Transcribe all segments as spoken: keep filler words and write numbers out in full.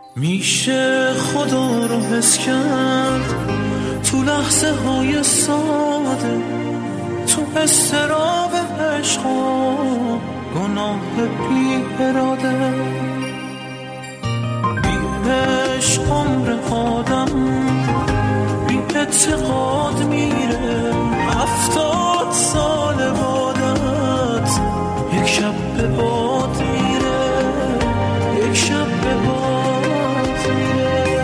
میشه خدا رو حس کرد تو لحظه های ساده، تو استراب عشق و گناه بی اراده. بی عشق عمر آدم بی اعتقاد میره، هفتاد سال بادت یک شب به باد میره، یک شب به باد میره.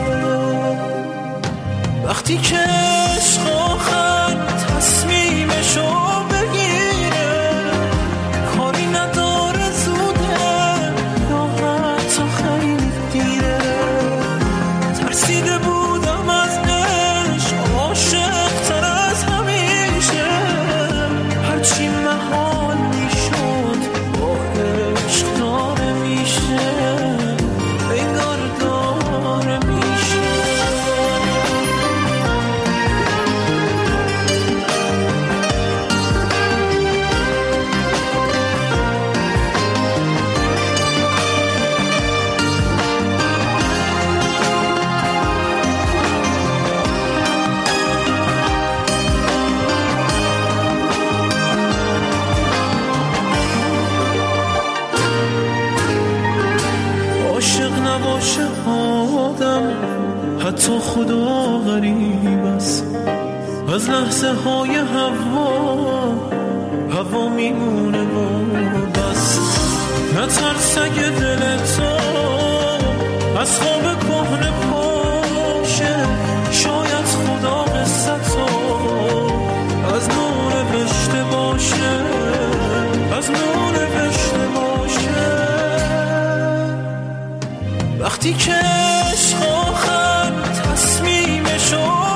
وقتی که عشق آخر تصمیمشو بگیره، کاری نداره زوده یا حتی خیلی دیره. ترسیده بودم از عشق، عاشق تر از همیشه، هرچی محال میشد با عشق داره میشه، انگار داره میشه. عاشق نباشه آدم، حتی خدا غریب است. از لحظه های هوا هوا میمونه و بس. نترس اگه دل تو از خواب کهنه پاشه، شاید خدا قصتو از نو نوشته باشه، از نو نوشته باشه. وقتی که عشق آخر تصمیمشو